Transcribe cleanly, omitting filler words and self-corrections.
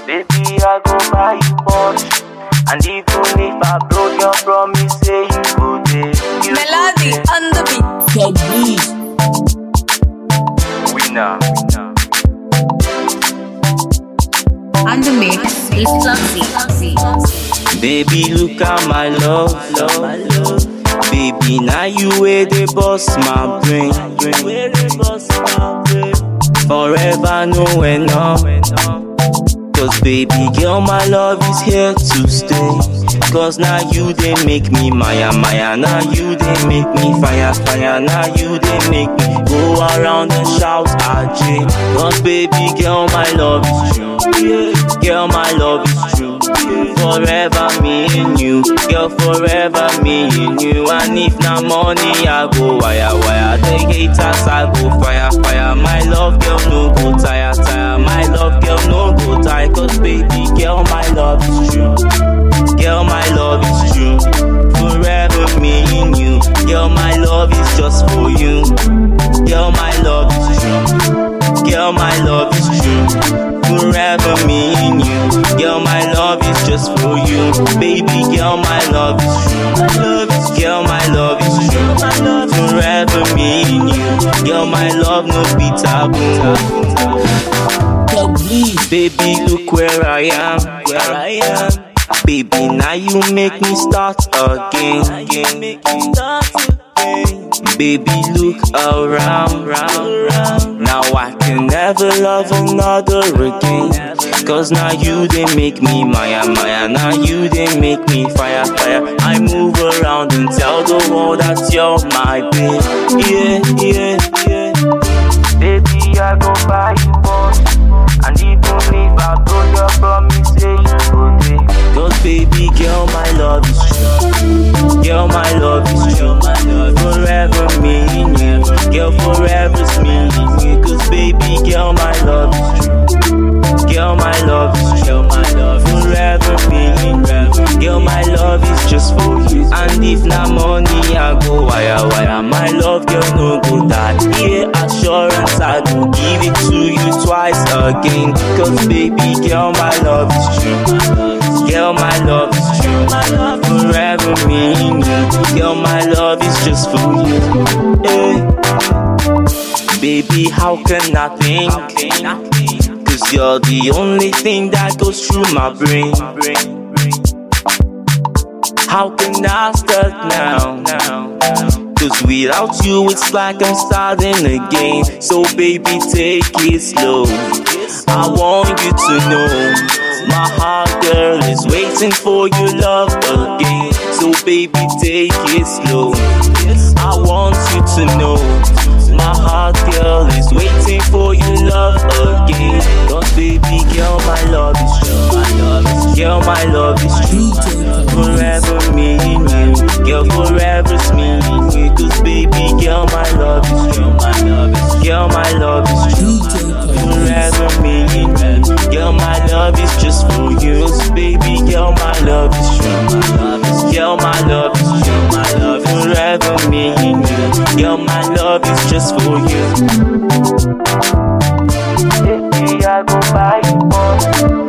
Baby, I go buy you Porsche. And even if I broke your promise, say you go there. Melody on the beat. Ted Breeze. Winner. On the mix is Fluxy. Baby, look at my love. Baby, now you where they bust my brain. Forever, no enough. Cause baby girl, my love is here to stay. Cause now you they make me Maya. Now you they make me fire. Now you they make me go around and shout RJ. Cause baby girl, my love is true. Girl, my love is true. Forever me and you. Girl, forever me and you. And if not money, I go wire. The haters, I go fire. My love girl, no go tire. My love girl, no go tire. Cause baby girl, my love is true. Girl, my love is true. Forever me and you. Girl, my love is just for you. Girl, my love is true. Girl, my love is true. Forever me and you. Girl, my love is just for you. Baby girl, my love is true. Girl, my love is true. Forever me and you. Girl, my love no be taboo. Baby, look where I am. Baby, now you make me start again. Baby, look around. Now I can never love another again. Cause now you they make me Maya. Now you they make me fire. I move around and tell the world that you're my babe. Yeah. Baby, I go buy you Porsche. And even if I broke your promise, say you go there. Cause baby girl, my love is true. Girl, my love is true. Forever me and you. Girl, forever's me and you. Cause baby girl, my love is true. Girl, my love is true. Forever me and you. Girl, my love is just for you. And if not money, I go wire. My love girl, no go die. Yeah, assurance, I go give it to you twice again. Cause baby girl, my love is true. Girl, my love is true. Forever me and you. Girl, my love is just for you. Baby, how can I think? Cause you're the only thing that goes through my brain. How can I start now? Cause without you it's like I'm starting again. So baby, take it slow. I want you to know my heart, girl, is waiting for your love again. So baby, take it slow. I want you to know my heart, girl, is waiting for your love again. Cause baby girl, my love is true. Girl, my love is true. Forever me and you. Girl, forever's me and you. Cause baby girl, my love is true. Girl, my love is true. Forever me and you. Girl, my love is just for you. So baby girl, my love is true. Girl, my love is true. Forever me and you. Girl, my love is just for you. Baby, I go buy you Porsche.